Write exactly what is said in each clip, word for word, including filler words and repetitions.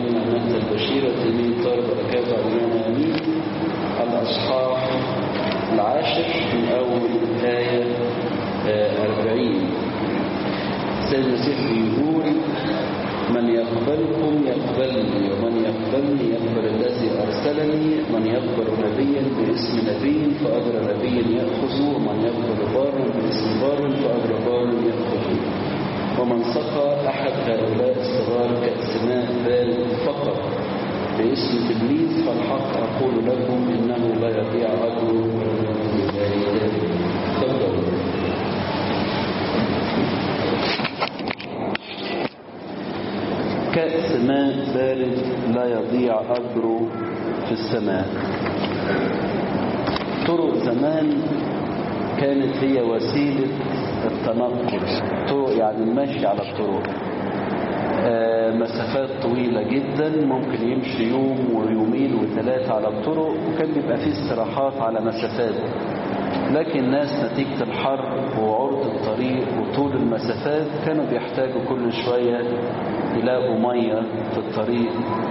علينا نعمة البشيرة تمين طار بركاته علينا آمين. الأصحاح العاشر من أول آية أربعين. السيد المسيح بيقول: من يقبلكم يقبلني، ومن يقبلني يقبل الذي أرسلني، من يقبل نبيا باسم نبي فأجر نبي يأخذه، ومن يقبل بارا باسم بار فأجر بار يأخذه. ومن سقى أحد هؤلاء الصغار كأس ماء بارد فقط باسم تلميذ فالحق أقول لكم إنه لا يضيع أجره لله. تفضل. كأس ماء بارد لا يضيع أجره في السماء. طرق زمان كانت هي وسيلة التنقل، طرق يعني المشي على الطرق، آه مسافات طويلة جدا، ممكن يمشي يوم ويومين وثلاثة على الطرق، وكان بيبقى فيه استراحات على مسافات. لكن الناس نتيجة الحر وعرض الطريق وطول المسافات كانوا بيحتاجوا كل شوية يلاقوا مية في الطريق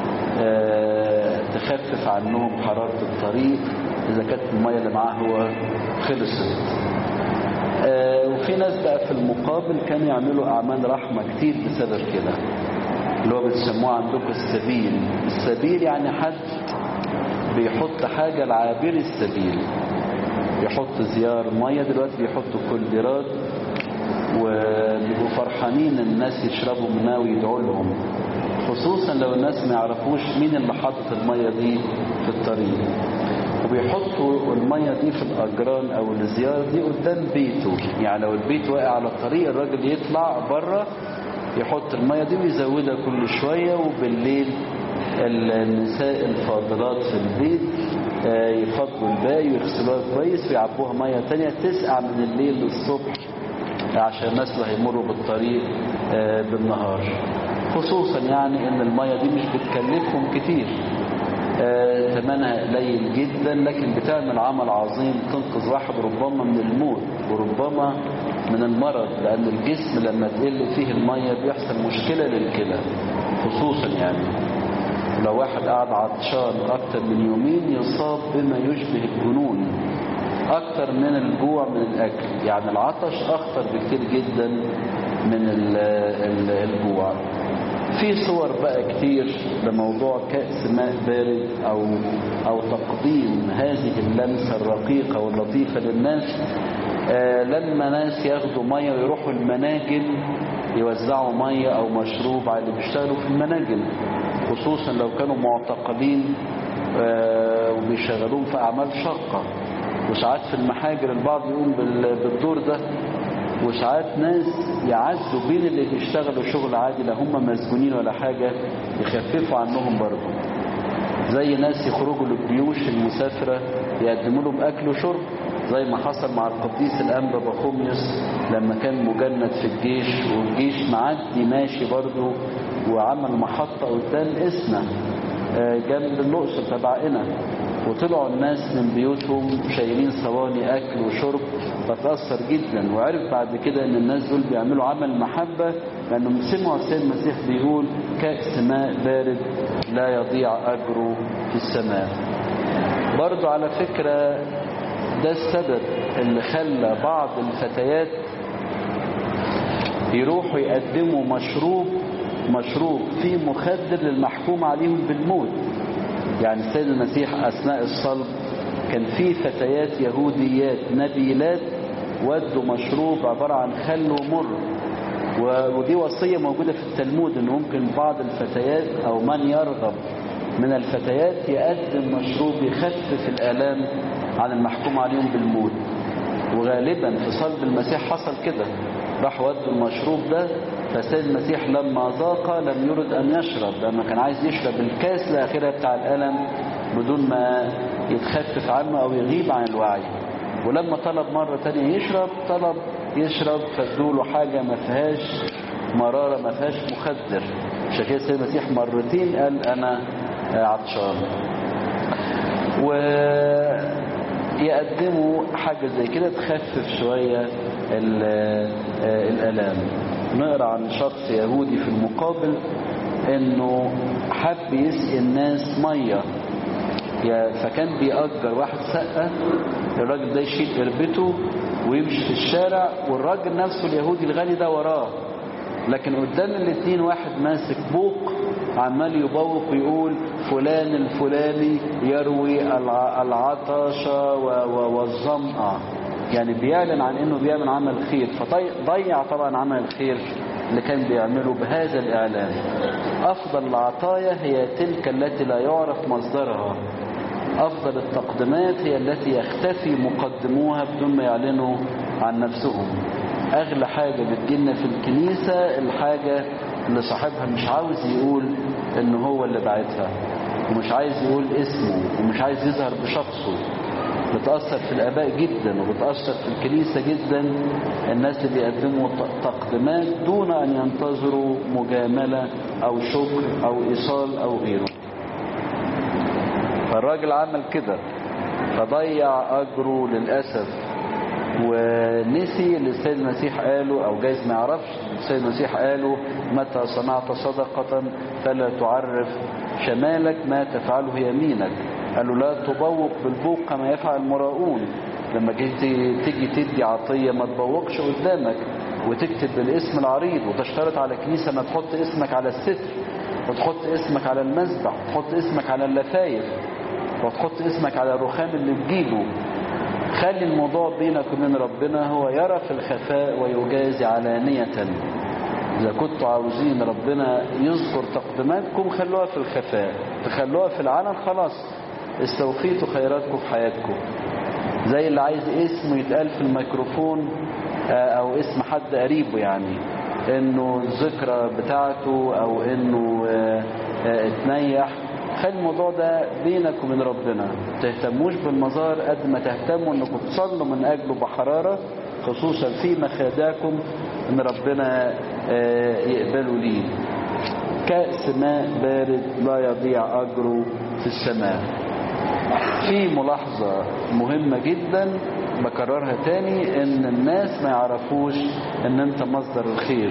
آه تخفف عنهم حرارة الطريق إذا كانت المية اللي معاه هو خلصت. آه وفي ناس بقى في المقابل كانوا يعملوا أعمال رحمة كتير بسبب كده، اللي هو بتسموه عندكم السبيل. السبيل يعني حد بيحط حاجة لعابر السبيل، يحط زيار مية، دلوقتي بيحطوا كولديرات وبيبقوا فرحانين الناس يشربوا منها ويدعوا لهم، خصوصا لو الناس ما يعرفوش مين اللي حاطط المية دي في الطريق. وبيحطوا المية دي في الأجران أو الزيار دي قدام بيته، يعني لو البيت واقع على الطريق الراجل يطلع بره يحط المية دي ويزودها كل شوية. وبالليل النساء الفاضلات في البيت يفضوا الباقي ويغسلوها كويس ويعبوها مية تانية تسقع من الليل للصبح عشان الناس اللي هيمروا بالطريق بالنهار. خصوصا يعني ان المية دي مش بتكلفهم كتير، ثمنها قليل جدا، لكن بتعمل عمل عظيم، تنقذ واحد ربما من الموت وربما من المرض، لأن الجسم لما تقل فيه المية بيحصل مشكلة للكلى. خصوصا يعني لو واحد قاعد عطشان أكتر من يومين يصاب بما يشبه الجنون أكتر من الجوع من الأكل. يعني العطش أخطر بكتير جدا من الجوع. في صور بقى كتير لموضوع كأس ماء بارد أو أو تقديم هذه اللمسة الرقيقة واللطيفة للناس. آه لما ناس ياخدوا مية ويروحوا المناجم يوزعوا مية أو مشروب على اللي بيشتغلوا في المناجم، خصوصا لو كانوا معتقلين آه وبيشغلون في أعمال شاقة. وساعات في المحاجر البعض يقوم بالدور ده، وساعات ناس يعزوا بين اللي بيشتغلوا شغل عادي لا هم مسجونين ولا حاجة يخففوا عنهم برضه، زي ناس يخرجوا للجيوش المسافرة يقدموا لهم أكل وشرب، زي ما حصل مع القديس الأنبا بخوميوس لما كان مجند في الجيش والجيش معدي ماشي برضه وعمل محطة قدام إسنا جنب الأقصر تبع قنا، وطلعوا الناس من بيوتهم شايلين صواني أكل وشرب، فتأثر جدا. وعرف بعد كده ان الناس دول بيعملوا عمل محبة لأنهم سمعوا السيد المسيح بيقول كأس ماء بارد لا يضيع أجره في السماء. برضو على فكرة ده السبب اللي خلى بعض الفتيات يروحوا يقدموا مشروب مشروب فيه مخدر للمحكوم عليهم بالموت. يعني السيد المسيح أثناء الصلب كان في فتيات يهوديات نبيلات ودوا مشروب عبارة عن خل ومر، ودي وصية موجودة في التلمود ان ممكن بعض الفتيات او من يرغب من الفتيات يقدم مشروب يخفف الآلام عن المحكوم عليهم بالموت. وغالبا في صلب المسيح حصل كده، راح ودوا المشروب ده، فالسيد المسيح لما ذاق لم يرد أن يشرب، لما كان عايز يشرب الكاس الأخيرة بتاع الألم بدون ما يتخفف عنه أو يغيب عن الوعي. ولما طلب مرة تانية يشرب طلب يشرب فادوله حاجة ما فيهاش مرارة ما فيهاش مخدر. عشان كده السيد المسيح مرتين قال أنا عطشان. ويقدموا حاجة زي كده تخفف شوية الألام. نقرأ عن شخص يهودي في المقابل انه حب يسقي الناس ميه، فكان بيأجر واحد سقة، الراجل ده يشيل قربته ويمشي في الشارع، والراجل نفسه اليهودي الغني ده وراه، لكن قدام الاثنين واحد ماسك بوق عمال يبوق ويقول فلان الفلاني يروي العطش والظمأ، يعني بيعلن عن انه بيعمل عمل خير، فضيع طبعا عمل الخير اللي كان بيعمله بهذا الإعلان. أفضل العطايا هي تلك التي لا يعرف مصدرها، أفضل التقدمات هي التي يختفي مقدموها بدون ما يعلنوا عن نفسهم. أغلى حاجة بتجينا في الكنيسة الحاجة اللي صاحبها مش عاوز يقول إنه هو اللي بعتها، ومش عايز يقول اسمه، ومش عايز يظهر بشخصه. بتأثر في الآباء جدا، وبتأثر في الكنيسة جدا الناس اللي بيقدموا تقدمات دون أن ينتظروا مجاملة أو شكر أو إيصال أو غيره. فالراجل عمل كده فضيع أجره للأسف، ونسي اللي السيد المسيح قاله، أو جايز ما يعرفش السيد المسيح قاله متى صنعت صدقة فلا تعرف شمالك ما تفعله يمينك. قالوا لا تبوق بالبوق كما يفعل المراؤون، لما تيجي تدي عطية ما تبوقش قدامك وتكتب بالاسم العريض، وتشترط على كنيسة ما تحط اسمك على الستر، وتحط اسمك على المسبح، وتحط اسمك على اللفايف، وتحط اسمك على الرخام اللي تجيبه. خلي الموضوع بينك وبين ربنا، هو يرى في الخفاء ويجازي علانية. إذا كنتوا عاوزين ربنا يذكر تقدماتكم خلوها في الخفاء، تخلوها في العلن خلاص استوفيتوا خيراتكم في حياتكم. زي اللي عايز اسمه يتقال في الميكروفون او اسم حد قريبه، يعني انه الذكرى بتاعته او انه اتنيح، خلي الموضوع ده بينك وبين ربنا. تهتموش بالمظاهر قد ما تهتموا انكم تصلوا من اجله بحرارة، خصوصا في مخادعكم ان ربنا يقبلوا ليه. كأس ماء بارد لا يضيع اجره في السماء. في ملاحظة مهمة جدا بكررها تاني، ان الناس ما يعرفوش ان انت مصدر الخير.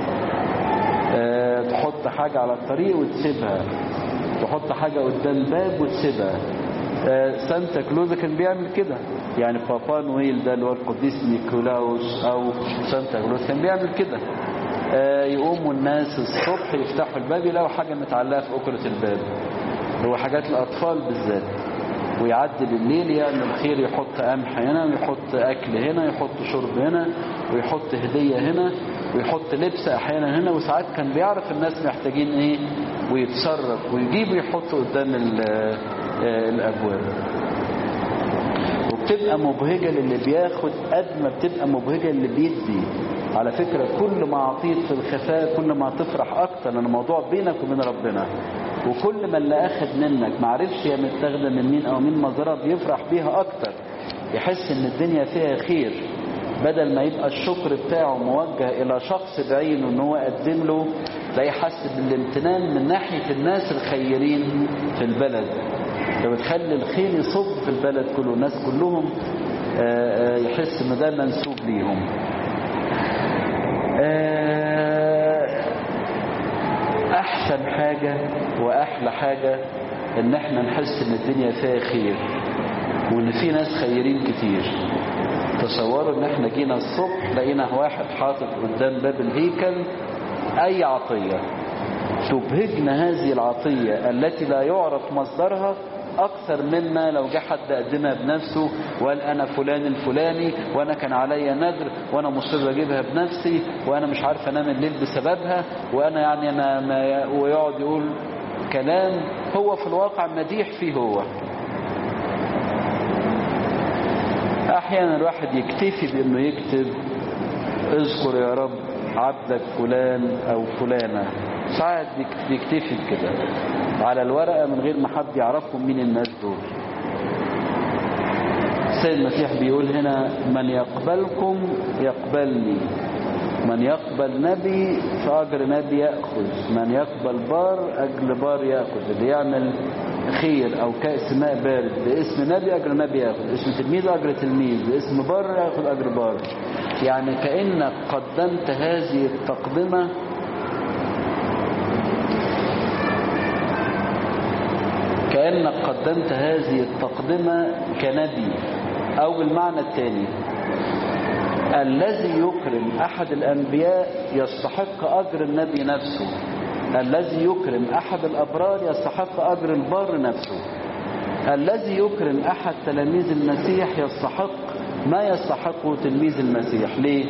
أه تحط حاجة على الطريق وتسيبها، تحط حاجة قدام باب وتسيبها. أه سانتا كلوز كان بيعمل كده، يعني بابا نويل ده اللي هو القديس نيكولاوس او سانتا كلوز كان بيعمل كده. أه يقوموا الناس الصبح يفتحوا الباب يلاقوا حاجة متعلقة في أكرة الباب، هو حاجات الأطفال بالذات، ويعدي بالليل يعمل خير، يحط قمح هنا ويحط أكل هنا، يحط شرب هنا ويحط هدية هنا ويحط لبس أحيانا هنا. وساعات كان بيعرف الناس محتاجين إيه ويتصرف ويجيب ويحط قدام الأبواب. وبتبقى مبهجة للي بياخد قد ما بتبقى مبهجة للي بيدي. على فكرة كل ما عطيت في الخفاء كل ما تفرح أكتر، لأن الموضوع بينك وبين ربنا. وكل ما اللي أخذ منك معرفش هي متاخده من مين أو مين مصدرها بيفرح بيها أكتر، يحس إن الدنيا فيها خير، بدل ما يبقى الشكر بتاعه موجه إلى شخص بعينه إن هو قدم له، تلاقيه حس بالامتنان من ناحية الناس الخيرين في البلد. فبتخلي الخير يصب في البلد كله، الناس كلهم يحس إن ده منسوب ليهم. أحسن حاجة وأحلى حاجة إن احنا نحس إن الدنيا فيها خير وإن في ناس خيرين كتير. تصوروا إن احنا جينا الصبح لقينا واحد حاطط قدام باب الهيكل أي عطية تبهجنا، هذه العطية التي لا يعرف مصدرها أكثر مما لو جه حد قدمها بنفسه وقال أنا فلان الفلاني وأنا كان عليا نذر وأنا مصر أجيبها بنفسي وأنا مش عارف أنام الليل بسببها وأنا يعني أنا ما، ويقعد يقول كلام هو في الواقع مديح فيه. هو أحيانا الواحد يكتفي بأنه يكتب اذكر يا رب عبدك فلان أو فلانة، ساعات بيكتفي كده على الورقة من غير ما حد يعرفهم مين الناس دول. السيد المسيح بيقول هنا من يقبلكم يقبلني، من يقبل نبي فأجر نبي يأخذ، من يقبل بار أجر بار يأخذ. اللي يعمل خير أو كأس ماء بارد باسم نبي أجر نبي يأخذ، اسم تلميذ أجر تلميذ، باسم بار يأخذ أجر بار. يعني كأنك قدمت هذه التقدمة كأنك قدمت هذه التقدمة كنبي. أو بالمعنى الثاني، الذي يكرم أحد الأنبياء يستحق أجر النبي نفسه، الذي يكرم أحد الأبرار يستحق أجر البار نفسه، الذي يكرم أحد تلاميذ المسيح يستحق ما يستحقه تلميذ المسيح. ليه؟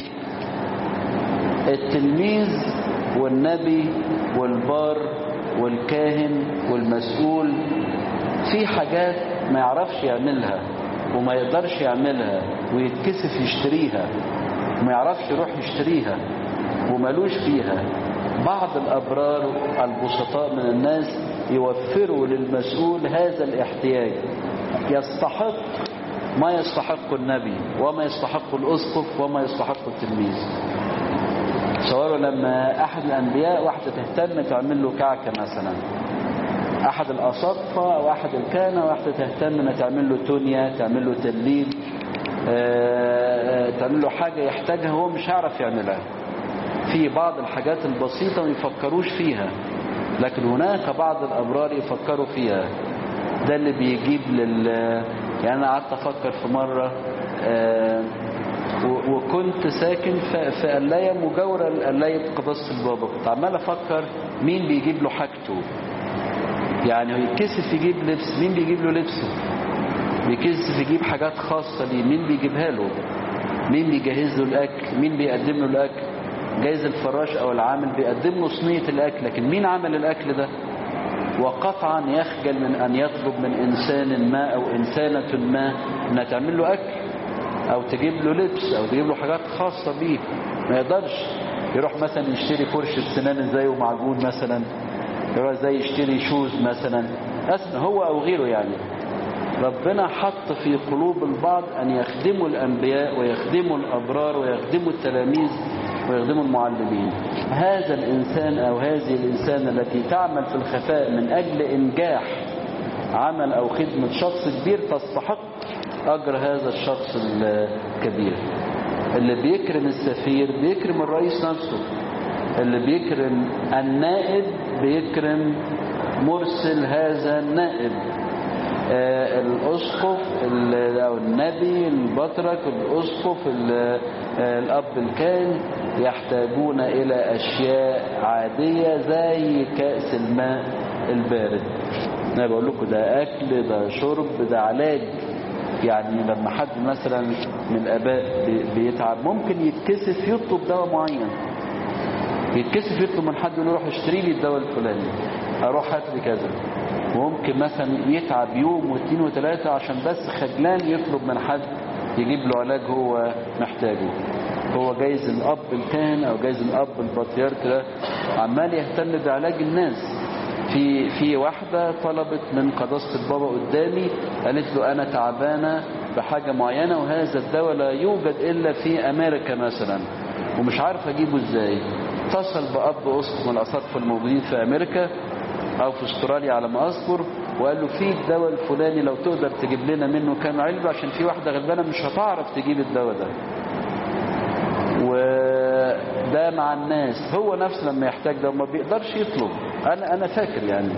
التلميذ والنبي والبار والكاهن والمسؤول في حاجات ما يعرفش يعملها وما يقدرش يعملها ويتكسف يشتريها وما يعرفش يروح يشتريها ومالوش فيها. بعض الأبرار البسطاء من الناس يوفروا للمسؤول هذا الاحتياج، يستحق ما يستحق النبي وما يستحق الأسقف وما يستحق التلميذ. تصوروا لما أحد الأنبياء واحدة تهتم تعمل له كعكة مثلا، أحد الأساقفة أو أحد الكهنة واحدة تهتم أن تعمل له تونيا، تعمل له تليد، تعمل له حاجة يحتاجها هو مش هيعرف يعملها. في بعض الحاجات البسيطة ما يفكروش فيها، لكن هناك بعض الأبرار يفكروا فيها. ده اللي بيجيب لل يعني أنا قعدت أفكر في مرة آه وكنت ساكن في قلاية مجاورة لقلاية قداسة البابا، كنت عمال أفكر مين بيجيب له حاجته. يعني هو يتكسف يجيب لبس، مين بيجيب له لبسه؟ بيكسف يجيب حاجات خاصة ليه، مين بيجيبها له؟ مين بيجهز له الأكل؟ مين بيقدم له الأكل؟ جايز الفراش أو العامل بيقدم له صينية الأكل، لكن مين عمل الأكل ده؟ وقطعا يخجل من أن يطلب من إنسان ما أو إنسانة ما أنها تعمل له أكل أو تجيب له لبس أو تجيب له حاجات خاصة بيه. ما يقدرش يروح مثلا يشتري فرشة سنان ازاي ومعجون مثلا، يروح زي يشتري شوز مثلا أسمى هو أو غيره. يعني ربنا حط في قلوب البعض أن يخدموا الأنبياء ويخدموا الأبرار ويخدموا التلاميذ ويخدموا المعلمين. هذا الإنسان أو هذه الإنسان التي تعمل في الخفاء من أجل إنجاح عمل أو خدمة شخص كبير تستحق أجر هذا الشخص الكبير. اللي بيكرم السفير بيكرم الرئيس نفسه، اللي بيكرم النائب بيكرم مرسل هذا النائب. آه الأسقف أو النبي البطرك الأسقف آه الأب الكاهن يحتاجون إلى أشياء عادية زي كأس الماء البارد. أنا بقول لكم ده أكل، ده شرب، ده علاج. يعني لما حد مثلا من الآباء بيتعب ممكن يتكسف يطلب دواء معين، يتكسف يطلب من حد يقول له روح اشتري لي الدواء الفلاني، اروح هات لي كذا. وممكن مثلا يتعب يوم واثنين وثلاثة عشان بس خجلان يطلب من حد يجيب له علاج هو محتاجه. هو جايز الأب الكاهن أو جايز الأب البطريرك ده عمال يهتم بعلاج الناس. في في واحدة طلبت من قداسة البابا قدامي، قالت له أنا تعبانة بحاجة معينة وهذا الدواء لا يوجد إلا في أمريكا مثلا ومش عارف أجيبه إزاي. اتصل بأب أسقف من الأساقفة الموجودين في أمريكا أو في أستراليا على ما أذكر، وقال له في الدواء الفلاني لو تقدر تجيب لنا منه كام علبة عشان في واحدة غلبانة مش هتعرف تجيب الدواء ده. وده مع الناس هو نفسه لما يحتاج ده ما بيقدرش يطلب. أنا أنا فاكر يعني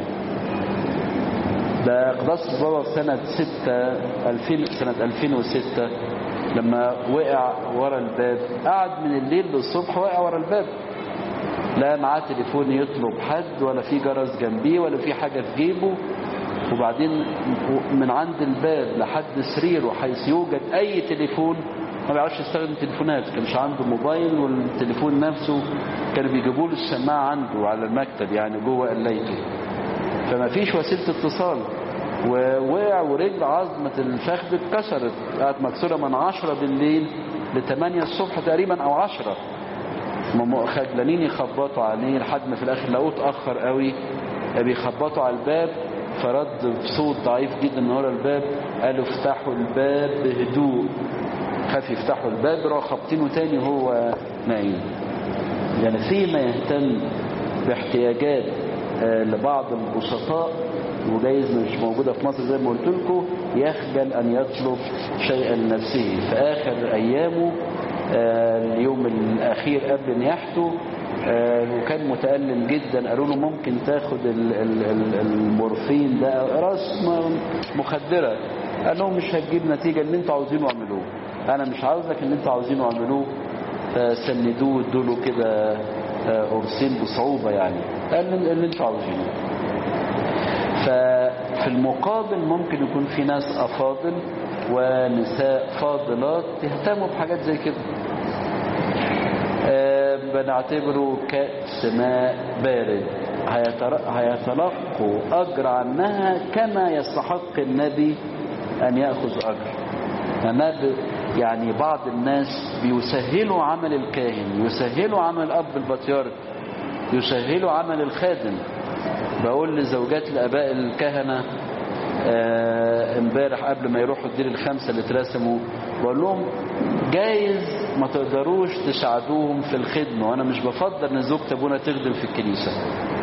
ده قداسة البابا في سنة ستة ألفين سنة ألفين وستة لما وقع ورا الباب، قعد من الليل للصبح واقع ورا الباب، لا معاه تليفون يطلب حد ولا في جرس جنبيه ولا في حاجة في جيبه. وبعدين من عند الباب لحد سريره حيث يوجد أي تليفون ما بيعرفش يستخدم تليفونات، كانش عنده موبايل، والتليفون نفسه كانوا بيجيبوا له السماعة عنده على المكتب يعني جوه قلايته، فما فيش وسيلة اتصال. ووقع ورجل عظمة الفخذ اتكسرت، قعدت مكسورة من عشرة بالليل لثمانية الصبح تقريبا أو عشرة. خجلانين يخبطوا عليه لحد ما في الآخر لقوه اتأخر قوي، بيخبطوا على الباب، فرد بصوت ضعيف جدا من ورا الباب قالوا افتحوا الباب بهدوء. خاف يفتحوا الباب راحوا خابطينه تاني وهو نايم. يعني فيما يهتم باحتياجات لبعض البسطاء وجايز مش موجودة في مصر زي ما قلت لكم، يخجل أن يطلب شيئا لنفسه. في آخر أيامه اليوم الأخير قبل نياحته وكان متألم جدا. قالوا له ممكن تاخد المورفين ده، راس مخدرة. قال لهم مش هتجيب نتيجة، اللي انتوا عاوزينه اعملوه، انا مش عاوزك اللي انتوا عاوزينه اعملوه. فسندوه ادوله كده قرصين بصعوبة يعني، قال اللي انتوا عاوزينه. ففي المقابل ممكن يكون في ناس أفاضل ونساء فاضلات تهتموا بحاجات زي كده. أه بنعتبره كأس ماء بارد، هيتلقوا أجر عنها كما يستحق النبي أن يأخذ أجر. يعني بعض الناس بيسهلوا عمل الكاهن، يسهلوا عمل الأب البطيارك، يسهلوا عمل الخادم. بقول لزوجات الآباء الكهنة امبارح قبل ما يروحوا الدير الخمسة اللي اترسموا، بقول لهم جايز ما تقدروش تساعدوهم في الخدمة، وانا مش بفضل ان زوجة ابونا تخدم في الكنيسة.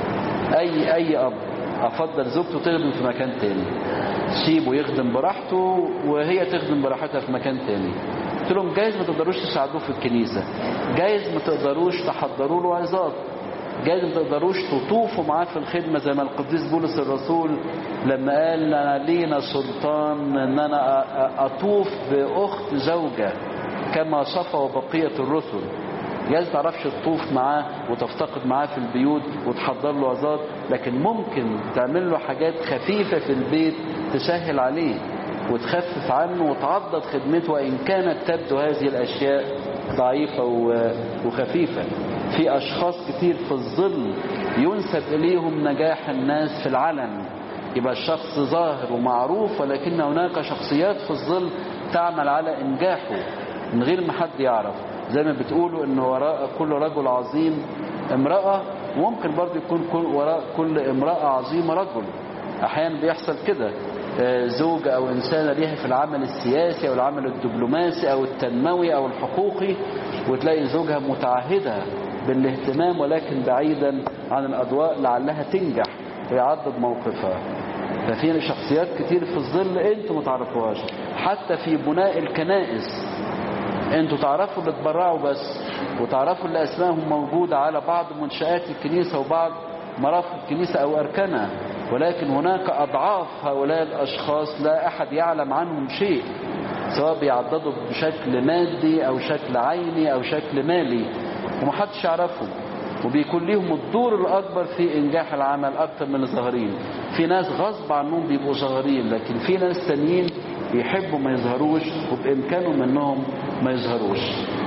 اي اي اب افضل زوجته تخدم في مكان تاني، سيبه يخدم براحته وهي تخدم براحتها في مكان تاني. قلت لهم جايز ما تقدروش تساعدوه في الكنيسة، جايز ما تقدروش تحضروا له عظات، جايز ما تقدروش تطوفوا معاه في الخدمة زي ما القديس بولس الرسول لما قال أنا لينا سلطان ان انا اطوف باخت زوجة كما صفوا بقية الرسل. جايز تعرفش تطوف معاه وتفتقد معاه في البيوت وتحضر له عظات، لكن ممكن تعمل له حاجات خفيفة في البيت تسهل عليه وتخفف عنه وتعضد خدمته، وإن كانت تبدو هذه الأشياء ضعيفة وخفيفة. في أشخاص كتير في الظل ينسب إليهم نجاح الناس في العلن، يبقى الشخص ظاهر ومعروف، ولكن هناك شخصيات في الظل تعمل على إنجاحه من غير ما حد يعرف. زي ما بتقولوا إن وراء كل رجل عظيم امرأة، وممكن برضه يكون وراء كل امرأة عظيمة رجل. أحيانا بيحصل كده، زوجة أو إنسانة ليها في العمل السياسي أو العمل الدبلوماسي أو التنموي أو الحقوقي، وتلاقي زوجها متعهدة بالاهتمام ولكن بعيدا عن الأضواء لعلها تنجح ويعضد موقفها. ففي شخصيات كتير في الظل انتوا ما تعرفوهاش. حتى في بناء الكنائس انتوا تعرفوا اللي اتبرعوا بس، وتعرفوا اللي اسمائهم موجودة على بعض منشآت الكنيسة وبعض مرافق الكنيسة او اركانها، ولكن هناك اضعاف هؤلاء الاشخاص لا احد يعلم عنهم شيء، سواء بيعضدوا بشكل مادي او شكل عيني او شكل مالي ومحدش يعرفهم، وبيكون ليهم الدور الأكبر في إنجاح العمل أكتر من الظاهرين. في ناس غصب عنهم بيبقوا ظاهرين، لكن في ناس تانيين بيحبوا ما يظهروش وبإمكانهم أنهم ما يظهروش.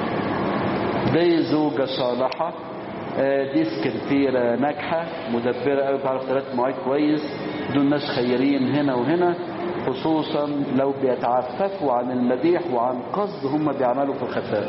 دي زوجة صالحة، دي سكرتيرة ناجحة مدبرة قوي، تعرف ثلاث مواعيد كويس، دول ناس خيرين هنا وهنا، خصوصا لو بيتعففوا عن المديح وعن قصد هم بيعملوا في الخفاء.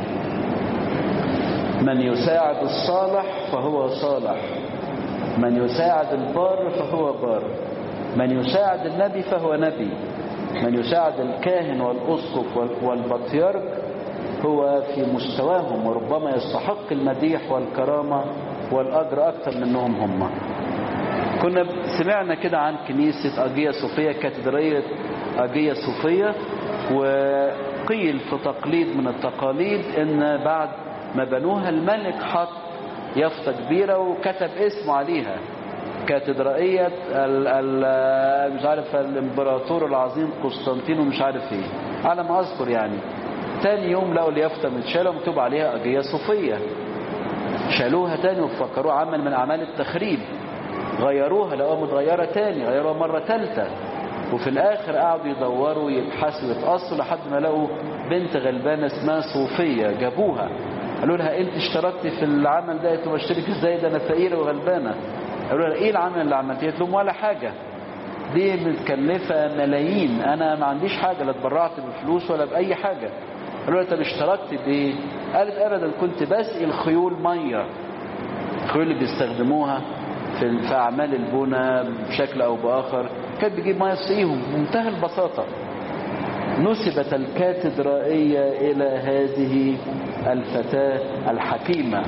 من يساعد الصالح فهو صالح، من يساعد البار فهو بار، من يساعد النبي فهو نبي، من يساعد الكاهن والأسقف والبطيارك هو في مستواهم وربما يستحق المديح والكرامة والأجر أكثر منهم هم. كنا سمعنا كده عن كنيسة أجية صوفية، كاتدرائية أجية صوفية، وقيل في تقليد من التقاليد إن بعد ما بنوها الملك حط يافطة كبيرة وكتب اسمه عليها، كاتدرائية ال ال مش عارف الامبراطور العظيم قسطنطين ومش عارف ايه على ما اذكر يعني. تاني يوم لقوا اليافطة متشالة ومكتوب عليها أجية صوفية، شالوها تاني وفكروا عمل من اعمال التخريب، غيروها لقوها متغيرة تاني، غيروها مرة ثالثة، وفي الاخر قعدوا يدوروا يبحثوا يتقصوا لحد ما لقوا بنت غلبانة اسمها صوفية، جابوها قالوا لها انت اشتركتي في العمل ده؟ قالت لهم اشترك ازاي ده انا فقيره وغلبانه. قالوا لها ايه العمل اللي عملتيه؟ قالت لهم ولا حاجه، دي متكلفه ملايين، انا ما عنديش حاجه، لا اتبرعت بفلوس ولا باي حاجه. قالوا لها طب اشتركتي بايه؟ قالت ابدا كنت بسقي الخيول ميه، الخيول اللي بيستخدموها في في اعمال البناء بشكل او باخر، كانت بتجيب ميه تسقيهم، منتهى البساطه. نسبت الكاتدرائية إلى هذه الفتاة الحكيمة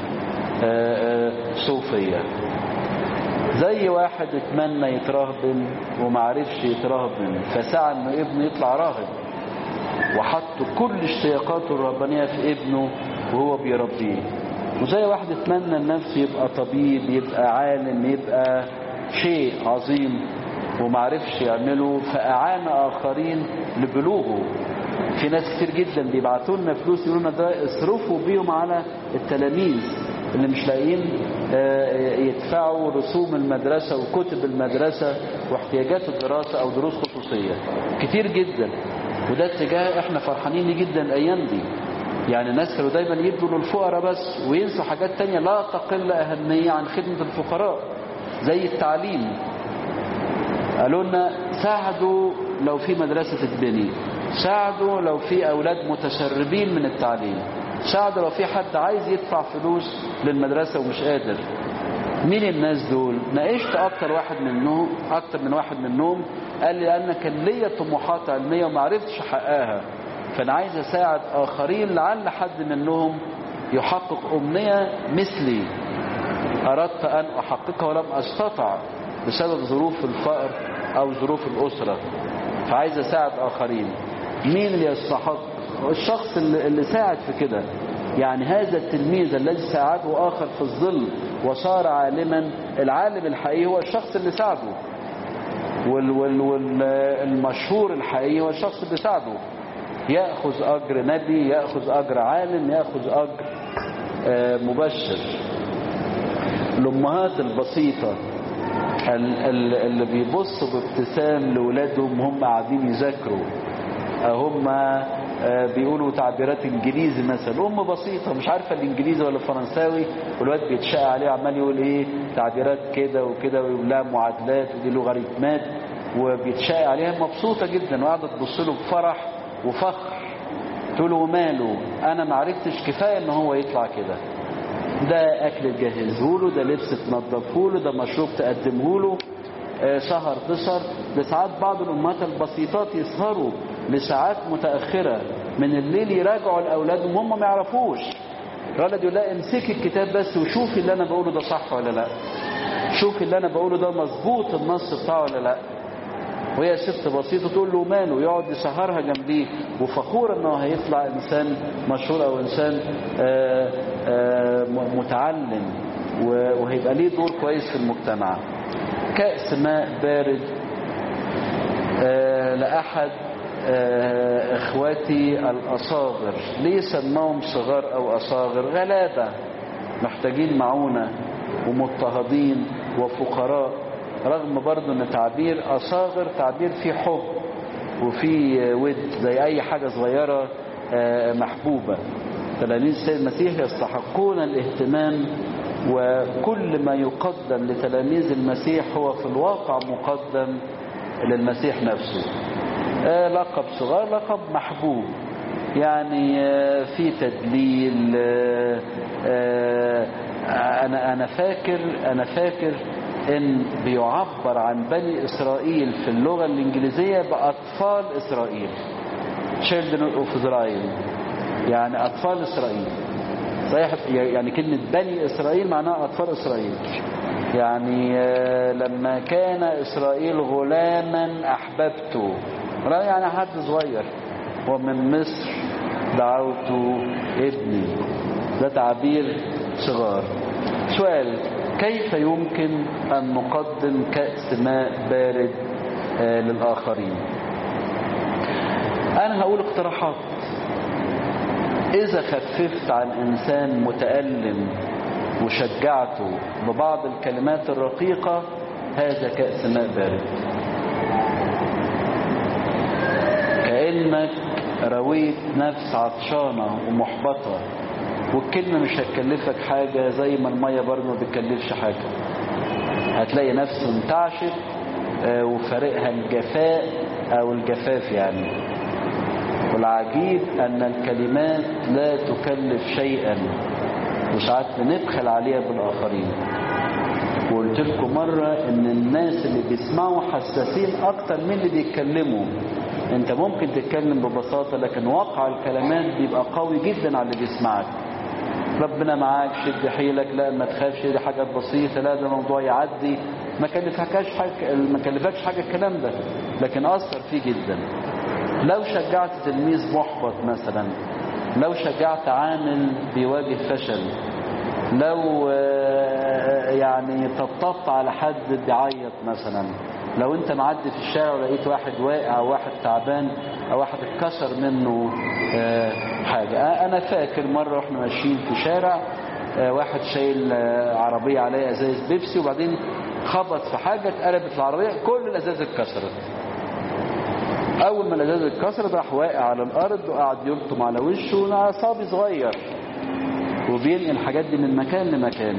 صوفية. زي واحد اتمنى يتراهبن ومعرفش يتراهبن، فسعى انه ابنه يطلع راهب، وحط كل اشتياقاته الرهبانية في ابنه وهو بيربيه، وزي واحد يتمنى النفس يبقى طبيب، يبقى عالم، يبقى شيء عظيم ومعرفش يعمله، فأعان آخرين لبلوغه. في ناس كتير جدا بيبعتوا لنا فلوس يقولوا لنا ده اصرفوا بيهم على التلاميذ اللي مش لاقيين يدفعوا رسوم المدرسة وكتب المدرسة واحتياجات الدراسة أو دروس خصوصية. كتير جدا، وده اتجاه احنا فرحانين ليه جدا الأيام دي. يعني الناس كانوا دايما يدوا للفقراء بس وينسوا حاجات تانية لا تقل أهمية عن خدمة الفقراء، زي التعليم. قالوا لنا ساعدوا لو في مدرسة تتبني، ساعدوا لو في أولاد متسربين من التعليم، ساعدوا لو في حد عايز يدفع فلوس للمدرسة ومش قادر. مين الناس دول؟ ناقشت أكتر واحد منهم أكتر من واحد منهم قال لي لأن كان ليا طموحات علمية وما عرفتش أحققها، فأنا عايز أساعد آخرين لعل حد منهم يحقق أمنية مثلي أردت أن أحققها ولم أستطع بسبب ظروف الفقر أو ظروف الأسرة، فعايز أساعد آخرين. مين اللي يستحق؟ الشخص اللي, اللي ساعد في كده. يعني هذا التلميذ الذي ساعده آخر في الظل وصار عالما، العالم الحقيقي هو الشخص اللي ساعده، والمشهور الحقيقي هو الشخص اللي ساعده. يأخذ أجر نبي، يأخذ أجر عالم، يأخذ أجر مبشر. الأمهات البسيطة اللي بيبصوا بابتسام لأولادهم هم قاعدين يذاكروا، هم بيقولوا تعبيرات انجليزي مثلا، ام بسيطه مش عارفه الانجليزي ولا الفرنساوي، والواد بيتشقى عليه عمال يقول ايه تعبيرات كده وكده ويقول لها معادلات ودي لوغاريتمات وبيتشقى عليها، مبسوطه جدا وقاعده تبص له بفرح وفخر. تقول له وماله، انا ما عرفتش كفايه ان هو يطلع كده، ده اكل تجهزه له، ده لبس تنظفه له، ده مشروب تقدمه له، سهر تسهر. ده ساعات بعض الامهات البسيطات يسهروا لساعات متأخرة من الليل يراجعوا لأولادهم هم ما يعرفوش. الولد يقول لا امسكي الكتاب بس وشوفي اللي أنا بقوله ده صح ولا لا، شوفي اللي أنا بقوله ده مظبوط النص بتاعه ولا لا. وهي ست بسيطة تقول له ماله، يقعد يسهرها جنبيه وفخور انه هيطلع انسان مشهور او انسان آآ آآ متعلم وهيبقى ليه دور كويس في المجتمع. كأس ماء بارد لأحد اخواتي الاصاغر، ليه سماهم صغار او اصاغر؟ غلابة محتاجين معونة ومضطهدين وفقراء، رغم برضو ان تعبير اصاغر تعبير فيه حب وفيه ود زي اي حاجة صغيرة محبوبة. تلاميذ السيد المسيح يستحقون الاهتمام، وكل ما يقدم لتلاميذ المسيح هو في الواقع مقدم للمسيح نفسه. لقب صغار لقب محبوب، يعني في تدليل. انا انا فاكر انا فاكر ان بيعبر عن بني اسرائيل في اللغة الانجليزية باطفال اسرائيل، children of Israel، يعني اطفال اسرائيل. صحيح، يعني كلمة بني اسرائيل معناها اطفال اسرائيل. يعني لما كان اسرائيل غلاما احببته، يعني حد صغير، ومن مصر دعوت ابني، ده تعبير صغار. سؤال: كيف يمكن أن نقدم كأس ماء بارد للآخرين؟ أنا هقول اقتراحات. إذا خففت عن إنسان متألم وشجعته ببعض الكلمات الرقيقة، هذا كأس ماء بارد. كأنك رويت نفس عطشانة ومحبطة، والكلمة مش هتكلفك حاجة زي ما المية برضه ما بتكلفش حاجة. هتلاقي نفسه انتعشت وفارقها الجفاء أو الجفاف يعني. والعجيب أن الكلمات لا تكلف شيئا، وساعات بنبخل عليها بالآخرين. وقلت لكم مرة ان الناس اللي بيسمعوا حساسين اكتر من اللي بيتكلموا. انت ممكن تتكلم ببساطة لكن واقع الكلمات بيبقى قوي جدا على اللي بيسمعك. ربنا معاك، شد حيلك، لا ما تخافش، دي حاجة بسيطة، لا ده موضوع يعدي، ما كلفكش حاجة ما كلفكش حاجة الكلام ده، لكن اثر فيه جدا. لو شجعت تلميذ محبط مثلا، لو شجعت عامل بيواجه فشل، لو يعني طبطبت على حد بيعيط مثلا، لو انت معدي في الشارع ولقيت واحد واقع او واحد تعبان او واحد اتكسر منه حاجة. انا فاكر مرة واحنا ماشيين في شارع، واحد شايل عربية عليها ازاز بيبسي وبعدين خبط في حاجة اتقلبت العربية، كل الازاز اتكسرت. اول ما الازاز اتكسرت راح واقع على الارض وقعد يلطم على وشه، صبي صغير وبينقل الحاجات دي من مكان لمكان.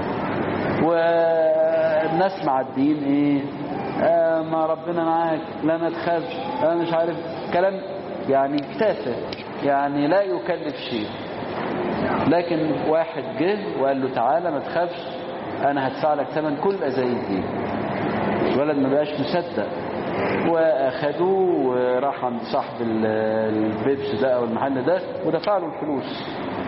والناس معدين ايه، آه ما ربنا معاك، لا ما تخافش، انا مش عارف كلام يعني تافه يعني لا يكلف شيء. لكن واحد جه وقال له تعالى ما تخافش، انا هدفع لك ثمن كل الازايز دي. الولد ما بقاش مصدق، واخدوه وراح عند صاحب البيبس ده او المحل ده ودفع له الفلوس.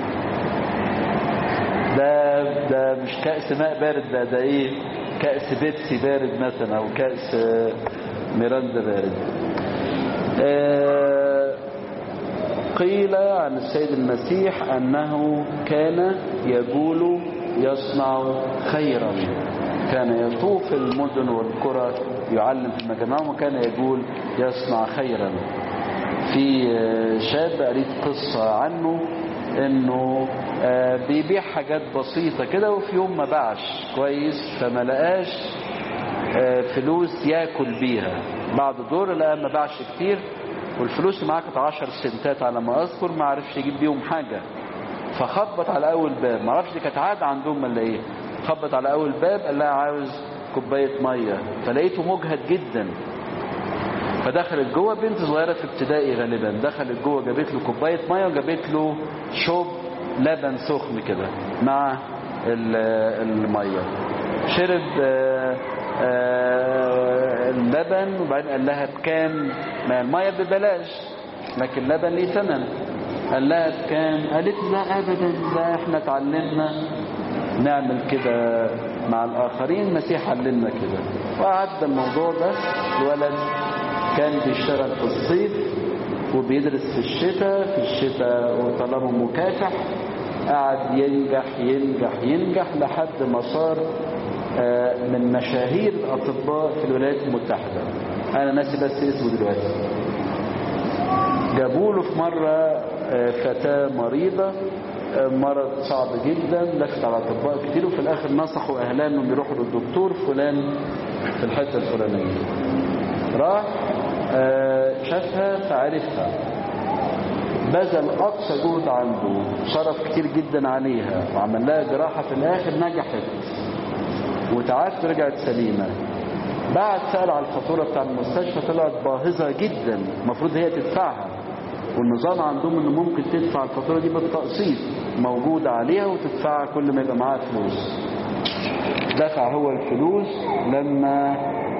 ده ده مش كأس ماء بارد، ده ده ايه، كأس بيبسي بارد مثلا او كأس ميراندا بارد. آه قيل عن السيد المسيح انه كان يقول يصنع خيرا، كان يطوف المدن والقرى يعلم في المجامع وكان يقول يصنع خيرا. في شاب قريت قصة عنه انه بيبيع حاجات بسيطة كده، وفي يوم ما باعش كويس فما لقاش فلوس ياكل بيها. بعد دور لقى ما باعش كتير، والفلوس اللي معاه كانت عشر سنتات على ما اذكر، ما عرفش يجيب بيهم حاجة. فخبط على اول باب، ما عرفش دي كانت عادة عندهم ولا ايه، خبط على اول باب قال لها عاوز كوباية مية، فلقيته مجهد جدا. فدخلت جوه، بنت صغيرة في ابتدائي غالبا، دخلت جوه جابت له كوباية مية وجابت له شوب لبن سخن كده مع المية. شرب اللبن وبعدين قال لها بكام، ما المية ببلاش لكن اللبن ليه ثمن. قال لها بكام، قالت لا ابدا، ده احنا اتعلمنا نعمل كده مع الاخرين، المسيح علمنا كده. وعدى الموضوع ده. الولد كان بيشتغل في الصيف وبيدرس في الشتاء، في الشتاء وطلبه مكافح، قعد ينجح ينجح ينجح لحد ما صار من مشاهير الأطباء في الولايات المتحدة. أنا ناسي بس اسمه دلوقتي. جابوا له في مرة فتاة مريضة، مرض صعب جدا، لفت على أطباء كتير، وفي الآخر نصحوا أهلها إنهم يروحوا للدكتور فلان في الحتة الفلانية. راح شافها فعرفها، بذل أقصى جهد عنده، صرف كتير جدا عليها وعمل لها جراحة، في الآخر نجحت وتعافت ورجعت سليمة. بعد سأل على الفاتورة بتاع المستشفى، طلعت باهظة جدا، المفروض هي تدفعها، والنظام عندهم انه ممكن تدفع الفاتورة دي بالتقسيط، موجودة عليها وتدفعها كل ما يبقى معاها فلوس. دفع هو الفلوس. لما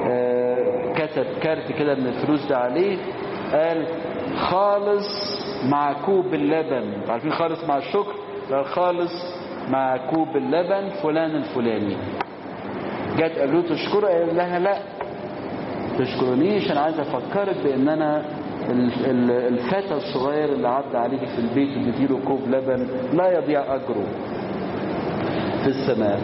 كتب كارت كده من الفلوس ده عليه، قال خالص مع كوب اللبن، عارفين خالص مع الشكر، قال خالص مع كوب اللبن فلان الفلاني. جت قال له تشكره، قال لها لا تشكرنيش، انا عايز افكرك بان انا الفتى الصغير اللي عدى عليك في البيت وبديله كوب لبن لا يضيع اجره في السماء.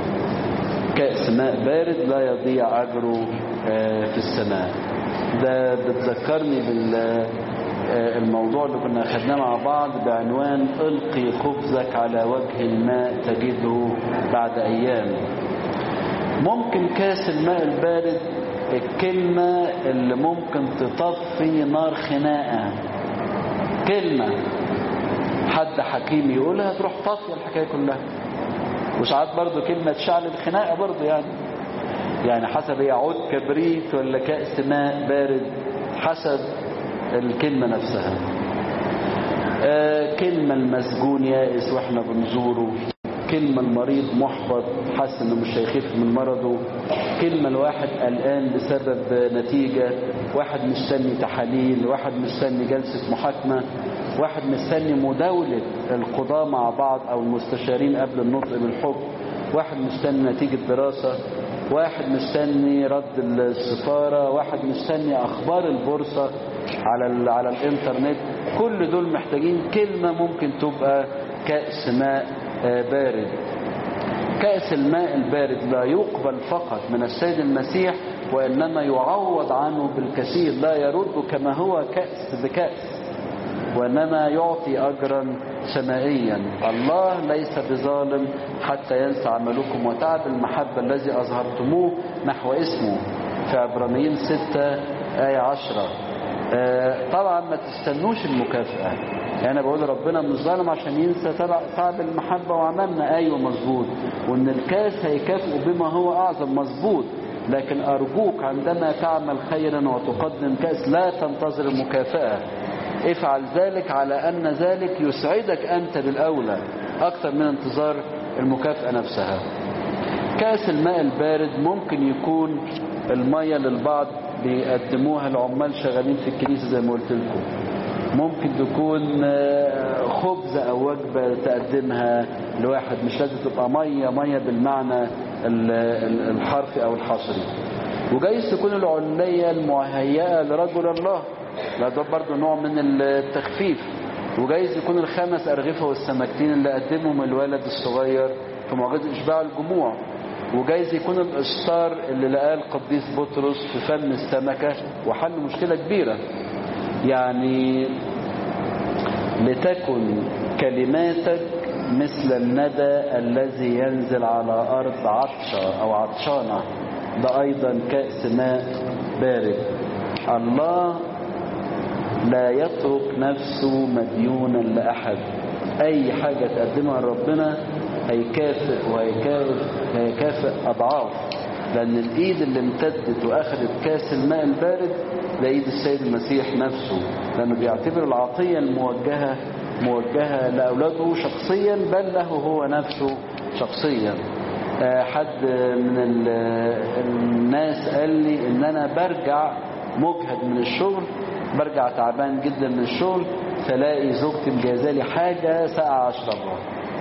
كأس ماء بارد لا يضيع اجره في السماء. ده بتذكرني بالموضوع اللي كنا اخدناه مع بعض بعنوان القي خبزك على وجه الماء تجده بعد ايام. ممكن كاس الماء البارد الكلمة اللي ممكن تطفي نار خناقة، كلمة حد حكيم يقولها تروح طفي الحكاية كلها. وساعات برضو كلمة تشعل الخناقة برضو، يعني يعني حسب هي عود كبريت ولا كأس ماء بارد، حسب الكلمة نفسها. آه كلمة المسجون يائس واحنا بنزوره، كلمة المريض محبط حاسس انه مش هيخف من مرضه، كلمة الواحد قلقان بسبب نتيجة، واحد مستني تحاليل، واحد مستني جلسة محاكمة، واحد مستني مداولة القضاء مع بعض او المستشارين قبل النطق بالحكم، واحد مستني نتيجة دراسة، واحد مستني رد السفارة، واحد مستني اخبار البورصة على على الانترنت. كل دول محتاجين كلمة ممكن تبقى كأس ماء بارد. كأس الماء البارد لا يقبل فقط من السيد المسيح، وإنما يعوض عنه بالكثير، لا يرد كما هو كأس بكأس، وإنما يعطي أجرا سمائيا. الله ليس بظالم حتى ينسى عملكم وتعب المحبة الذي أظهرتموه نحو اسمه، في عبرانيين ستة آية عشرة. آه طبعا ما تستنوش المكافأة، يعني أنا بقول ربنا مش ظالم عشان ينسى تعب المحبة وعملنا، أيوة مظبوط، وإن الكاس هيكافئ بما هو أعظم مظبوط، لكن أرجوك عندما تعمل خيرا وتقدم كأس لا تنتظر المكافأة، افعل ذلك على أن ذلك يسعدك أنت بالأولى أكثر من انتظار المكافأة نفسها. كأس الماء البارد ممكن يكون المية للبعض بيقدموها العمال شغالين في الكنيسة زي ما قلت لكم، ممكن تكون خبز أو وجبة تقدمها لواحد، مش لازم تبقى مية مية بالمعنى الحرفي أو الحصري. وجايز تكون العلية المهيئة لرجل الله، لا ده برضو نوع من التخفيف. وجايز يكون الخمس أرغفة والسمكتين اللي قدمهم الولد الصغير في معجزة إشباع الجموع. وجايز يكون الإسطار اللي لقاه القديس بطرس في فم السمكة وحل مشكلة كبيرة. يعني لتكن كلماتك مثل الندى الذي ينزل على أرض عطشة أو عطشانة، ده أيضا كأس ماء بارد. الله لا يترك نفسه مديونا لأحد، أي حاجة تقدمها لربنا هيكافئ وهيكافئ هيكافئ أضعاف، لأن الإيد اللي امتدت وأخذت كاس الماء البارد لإيد السيد المسيح نفسه، لأنه بيعتبر العطية الموجهة موجهة لأولاده شخصيا، بل له هو نفسه شخصيا. حد من الناس قال لي إن أنا برجع مجهد من الشغل، برجع تعبان جدا من الشغل، فلاقي زوجتي مجهزالي حاجة ساقعة أشربها.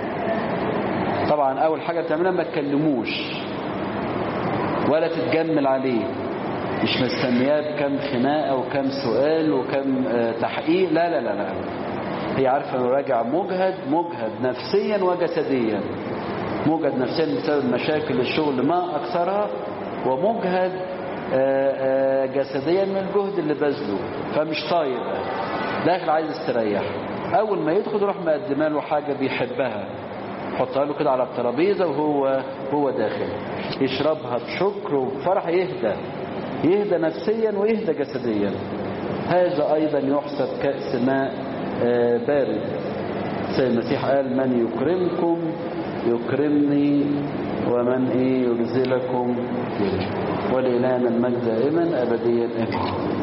طبعا أول حاجة بتعملها ما تكلموش ولا تتجمل عليه، مش مستنياه بكم خناقة وكم سؤال وكم تحقيق، لا لا لا لا، هي عارفة انه راجع مجهد مجهد نفسيا وجسديا، مجهد نفسيا بسبب مشاكل الشغل ما أكثرها، ومجهد جسديا من الجهد اللي بذله، فمش طايق، داخل عايز استريح. أول ما يدخل يروح مقدمه له حاجة بيحبها، حطها له كده على الترابيزة وهو هو داخل يشربها بشكر وبفرح، يهدى يهدى نفسيا ويهدى جسديا. هذا أيضا يحسب كأس ماء بارد. سيد المسيح قال من يكرمكم يكرمني ومن إيه يجزلكم، ولإلهنا المجد دائما أبديا آمين.